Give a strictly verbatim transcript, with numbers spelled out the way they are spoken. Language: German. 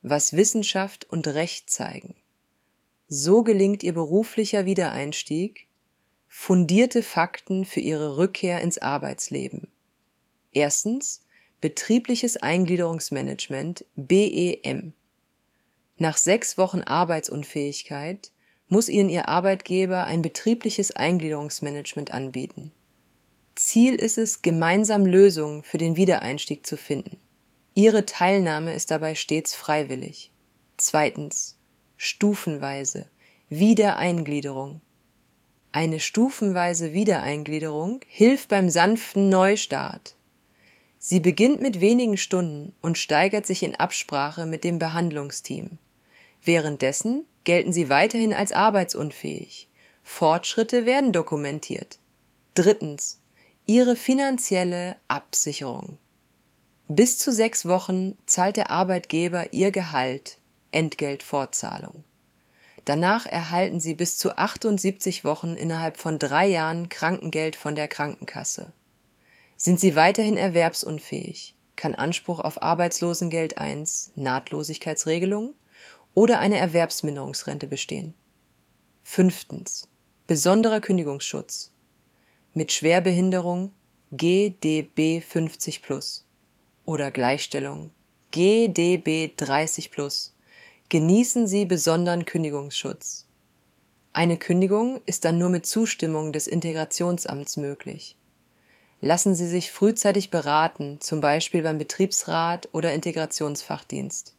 was Wissenschaft und Recht zeigen. So gelingt ihr beruflicher Wiedereinstieg, fundierte Fakten für ihre Rückkehr ins Arbeitsleben. Erstens, betriebliches Eingliederungsmanagement, B E M. Nach sechs Wochen Arbeitsunfähigkeit muss Ihnen Ihr Arbeitgeber ein betriebliches Eingliederungsmanagement anbieten. Ziel ist es, gemeinsam Lösungen für den Wiedereinstieg zu finden. Ihre Teilnahme ist dabei stets freiwillig. Zweitens, stufenweise Wiedereingliederung. Eine stufenweise Wiedereingliederung hilft beim sanften Neustart. Sie beginnt mit wenigen Stunden und steigert sich in Absprache mit dem Behandlungsteam. Währenddessen gelten Sie weiterhin als arbeitsunfähig. Fortschritte werden dokumentiert. Drittens, Ihre finanzielle Absicherung. Bis zu sechs Wochen zahlt der Arbeitgeber Ihr Gehalt, Entgeltfortzahlung. Danach erhalten Sie bis zu achtundsiebzig Wochen innerhalb von drei Jahren Krankengeld von der Krankenkasse. Sind Sie weiterhin erwerbsunfähig, kann Anspruch auf Arbeitslosengeld eins, Nahtlosigkeitsregelung oder eine Erwerbsminderungsrente bestehen. Fünftens. Besonderer Kündigungsschutz. Mit Schwerbehinderung G D B fünfzig plus oder Gleichstellung G D B dreißig plus genießen Sie besonderen Kündigungsschutz. Eine Kündigung ist dann nur mit Zustimmung des Integrationsamts möglich. Lassen Sie sich frühzeitig beraten, zum Beispiel beim Betriebsrat oder Integrationsfachdienst.